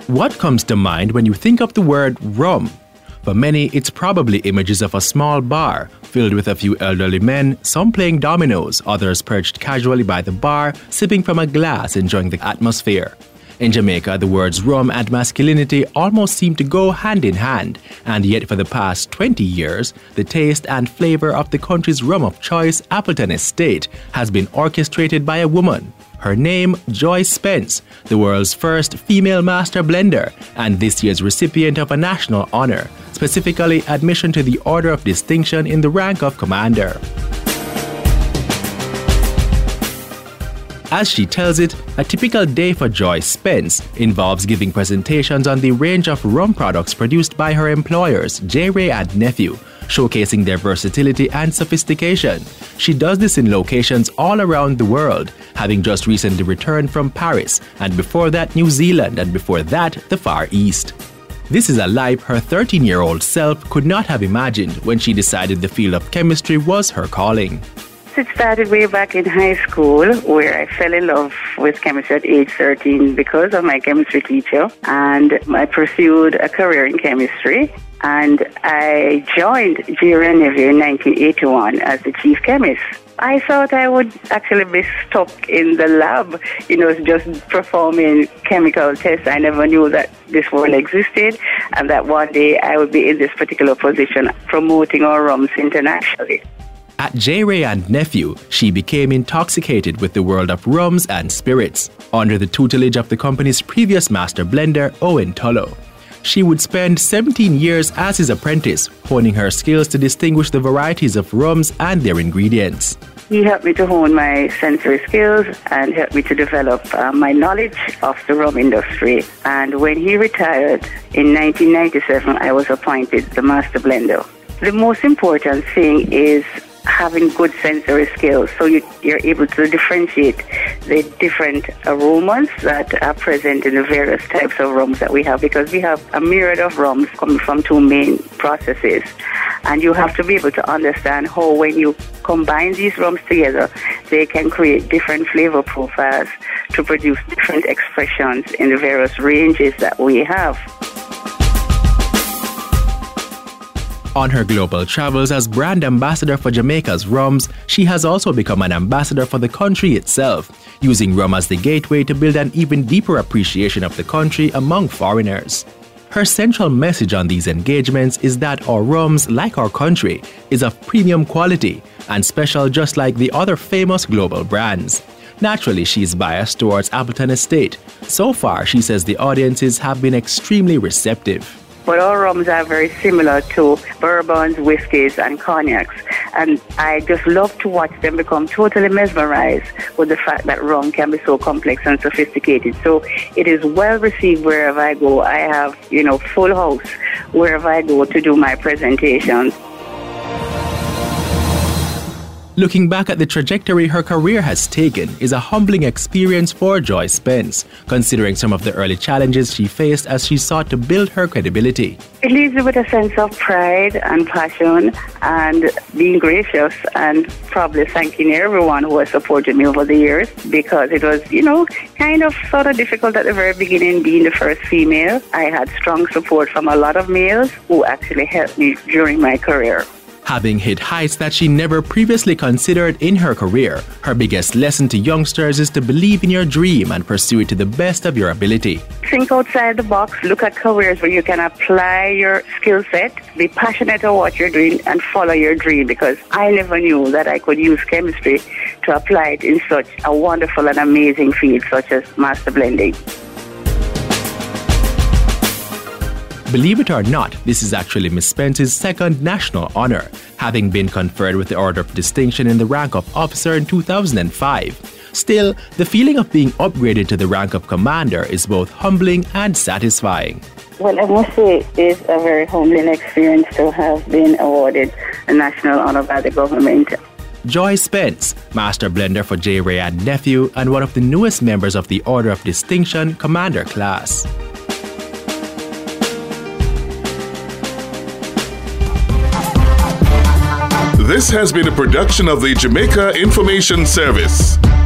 What comes to mind when you think of the word rum? For many, it's probably images of a small bar filled with a few elderly men, some playing dominoes, others perched casually by the bar, sipping from a glass, enjoying the atmosphere. In Jamaica, the words rum and masculinity almost seem to go hand in hand, and yet for the past 20 years, the taste and flavor of the country's rum of choice, Appleton Estate, has been orchestrated by a woman. Her name, Joy Spence, the world's first female master blender, and this year's recipient of a national honor, specifically admission to the Order of Distinction in the rank of Commander. As she tells it, a typical day for Joy Spence involves giving presentations on the range of rum products produced by her employers, J. Ray and Nephew, showcasing their versatility and sophistication. She does this in locations all around the world, having just recently returned from Paris, and before that New Zealand, and before that the Far East. This is a life her 13-year-old self could not have imagined when she decided the field of chemistry was her calling. It started way back in high school, where I fell in love with chemistry at age 13 because of my chemistry teacher, and I pursued a career in chemistry, and I joined J. Ray and Nephew in 1981 as the chief chemist. I thought I would actually be stuck in the lab, just performing chemical tests. I never knew that this world existed, and that one day I would be in this particular position promoting our rums internationally. At J. Ray and Nephew, she became intoxicated with the world of rums and spirits, under the tutelage of the company's previous master blender, Owen Tulloh. She would spend 17 years as his apprentice, honing her skills to distinguish the varieties of rums and their ingredients. He helped me to hone my sensory skills and helped me to develop my knowledge of the rum industry. And when he retired in 1997, I was appointed the master blender. The most important thing is having good sensory skills, so you're able to differentiate the different aromas that are present in the various types of rums that we have, because we have a myriad of rums coming from two main processes, and you have to be able to understand how, when you combine these rums together, they can create different flavor profiles to produce different expressions in the various ranges that we have. On her global travels as brand ambassador for Jamaica's rums, she has also become an ambassador for the country itself, using rum as the gateway to build an even deeper appreciation of the country among foreigners. Her central message on these engagements is that our rums, like our country, is of premium quality and special, just like the other famous global brands. Naturally, she's biased towards Appleton Estate. So far, she says the audiences have been extremely receptive. But our rums are very similar to bourbons, whiskies, and cognacs. And I just love to watch them become totally mesmerized with the fact that rum can be so complex and sophisticated. So it is well received wherever I go. I have, full house wherever I go to do my presentations. Looking back at the trajectory her career has taken is a humbling experience for Joy Spence, considering some of the early challenges she faced as she sought to build her credibility. It leaves you with a sense of pride and passion and being gracious, and probably thanking everyone who has supported me over the years, because it was, kind of sort of difficult at the very beginning being the first female. I had strong support from a lot of males who actually helped me during my career. Having hit heights that she never previously considered in her career, her biggest lesson to youngsters is to believe in your dream and pursue it to the best of your ability. Think outside the box, look at careers where you can apply your skill set, be passionate about what you're doing, and follow your dream, because I never knew that I could use chemistry to apply it in such a wonderful and amazing field such as master blending. Believe it or not, this is actually Miss Spence's second national honor, having been conferred with the Order of Distinction in the rank of officer in 2005. Still, the feeling of being upgraded to the rank of commander is both humbling and satisfying. Well, I must say it's a very humbling experience to have been awarded a national honor by the government. Joy Spence, master blender for J. Ray and Nephew, and one of the newest members of the Order of Distinction Commander class. This has been a production of the Jamaica Information Service.